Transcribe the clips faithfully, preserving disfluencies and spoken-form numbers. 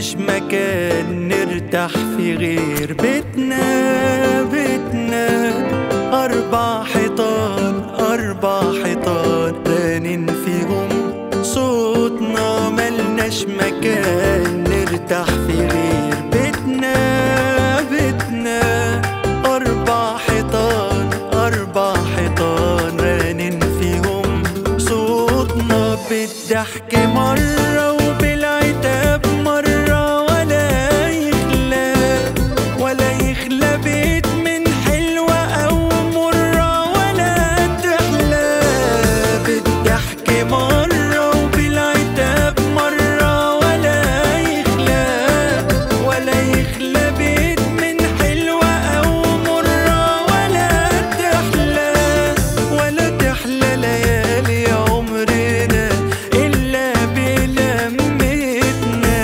ملناش مكان نرتاح في غير بيتنا. بيتنا أربع حيطان، أربع حيطان رانين فيهم صوتنا، ملناش مكان نرتاح في غير بيتنا. بيتنا أربع حيطان، أربع حيطان رانين فيهم صوتنا، بالضحك مرة وبالعتاب مرة، ولا يخلى ولا يخلى بيت من حلوة أو مرة ولا تحلى. بالضحك مرة وبالعتاب مرة، ولا يخلى ولا يخلى بيت من حلوة أو مرة ولا تحلى. ولا تحلى ليالي عمرنا إلا بلمتنا.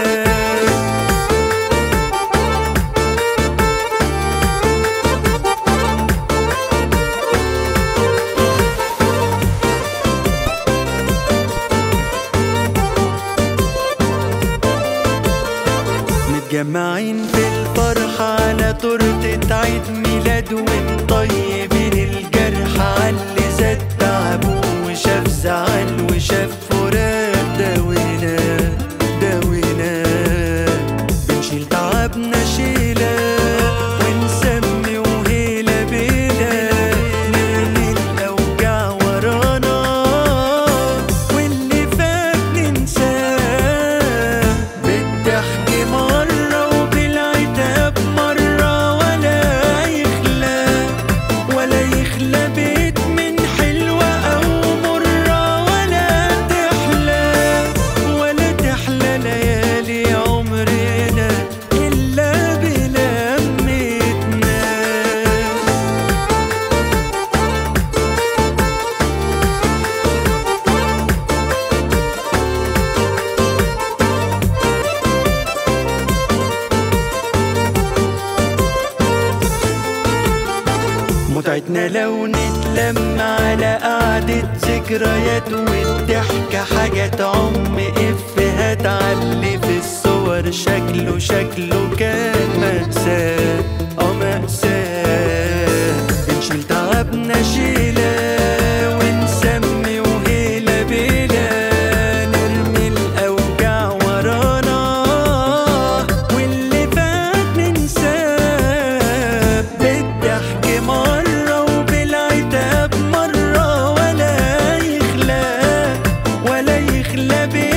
متجمعين في الفرحة على تورتة عيد ميلاد، ومطيبين الجرح عاللي زاد تعبه وشاف زعل وشاف فراق. داوينا داوينا بنشيل تعبنا شيلة، ونسمي وهيلة بينا، نرمي الأوجاع ورانا واللي فات ننساه. بالضحك مرة وبالعتاب مرة، ولا يخلى ولا يخلى بيت من حلوة أو مرة ولا تحلى. ولا تحلى ليالي عمرنا إلا بلمتنا. متعتنا لو نتلم على قعدة ذكريات، والضحكة حاجة تعم إفيهات عاللي في الصور شكله شكله كان مأساة. اه مأساة بنشيل تعبنا شيلة، ونسمي وهيلة بيلا، نرمي الأوجاع ورانا واللي فات ننساه. بالضحك مرة وبالعتاب مرة، ولا يخلى ولا يخلى بيت